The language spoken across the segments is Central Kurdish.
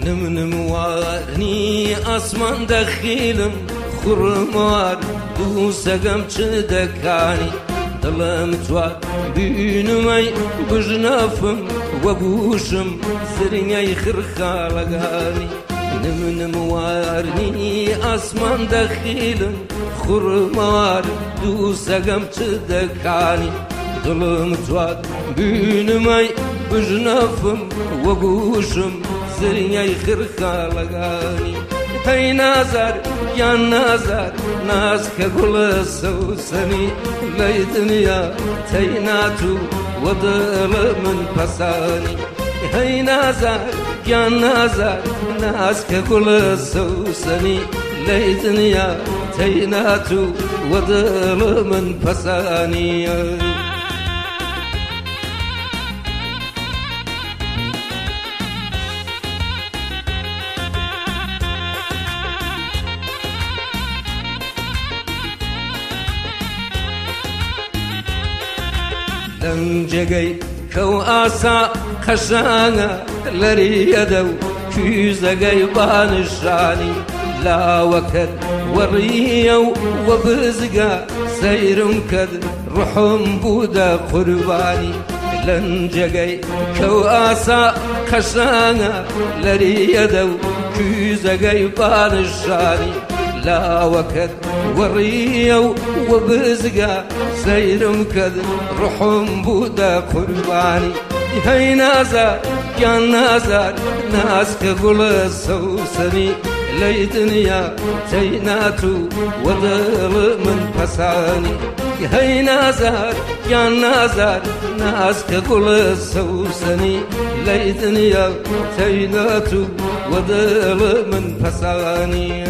نمنم وارني أسمان دخيلم خرمار دوسقم چدكاني دلم توار بينمي بجنافم وقوشم زرني خرخالقاني نمنم وارني أسمان دخيلم خرمار دوسقم چدكاني دلم توار بينمي بجنافم وقوشم زرني خرخالقاني هاي نازر يا نازر ناس كقول سوسني لي دنيا تيناتو ودل من بساني هاي نازر يا نازر ناس كقول سوسني لي دنيا تيناتو ودل من بساني لنجقي كو آسا خشانا لري يدو كيزقي بانشاني لا وكد وريو وبزقا سيرم كد رحم بودا قرباني لنجقي كو آسا خشانا لري يدو كيزقي بانشاني لا وكد وريو وبزقا سيرم كد رحم بودا قرباني هاي نازر يا نازر ناس كقول سوسني لي دنيا تيناتو ودل من بساني هاي نازر يا نازر ناس كقول سوسني لي دنيا تيناتو ودل من بساني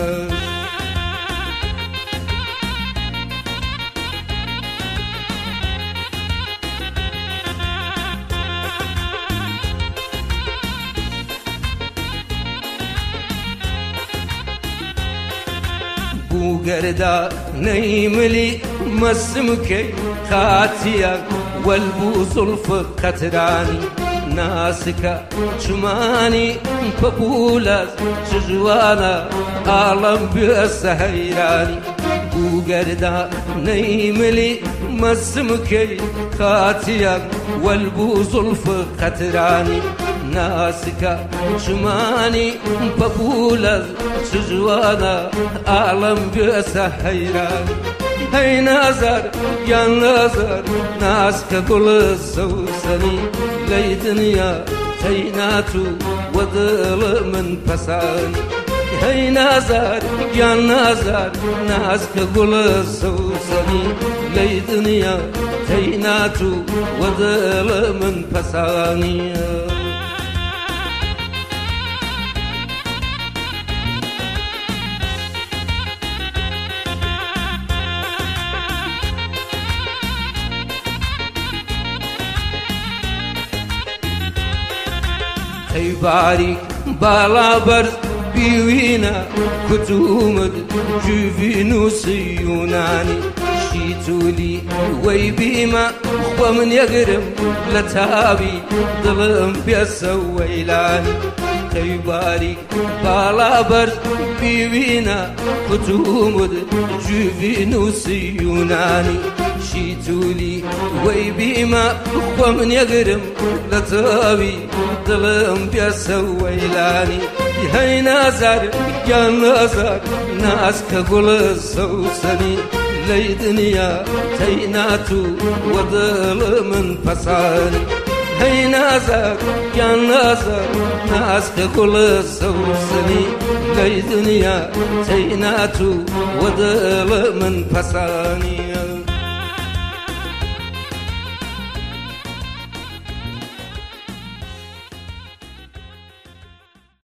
بوغردا نيملي مسمكي خاتيا والبوزل فقطراني ناسكا شماني بقولاز شجوانا عالم بسهيراني بوغردا نيملي مسمكي خاتيا والبوزل فقطراني ناسكا شماني بقولاز شجوانا عالم بسهيران هاي نازر يا نازر ناس كقول سوسني لي دنيا تيناتو ودل من بساني هاي نازر يا نازر ناس كقول سوسني لي دنيا تيناتو ودل من بساني باريك بالا برز بيوينا كتومد جوفينوس يوناني شيتولي ويبيما ومن يقرم لتابي ظلم بيسويلاني باريك بالا برز بيوينا كتومد جوفينوس يوناني شيتولي ويبيما ومن يقرم لتابي ظلم بيسويلاني هاي نازر يا نازر ناس كقول سوسني لي دنيا تيناتو ودل من بساني هاي نازر يا نازر ناس كقول سوسني لي دنيا تيناتو ودل من بساني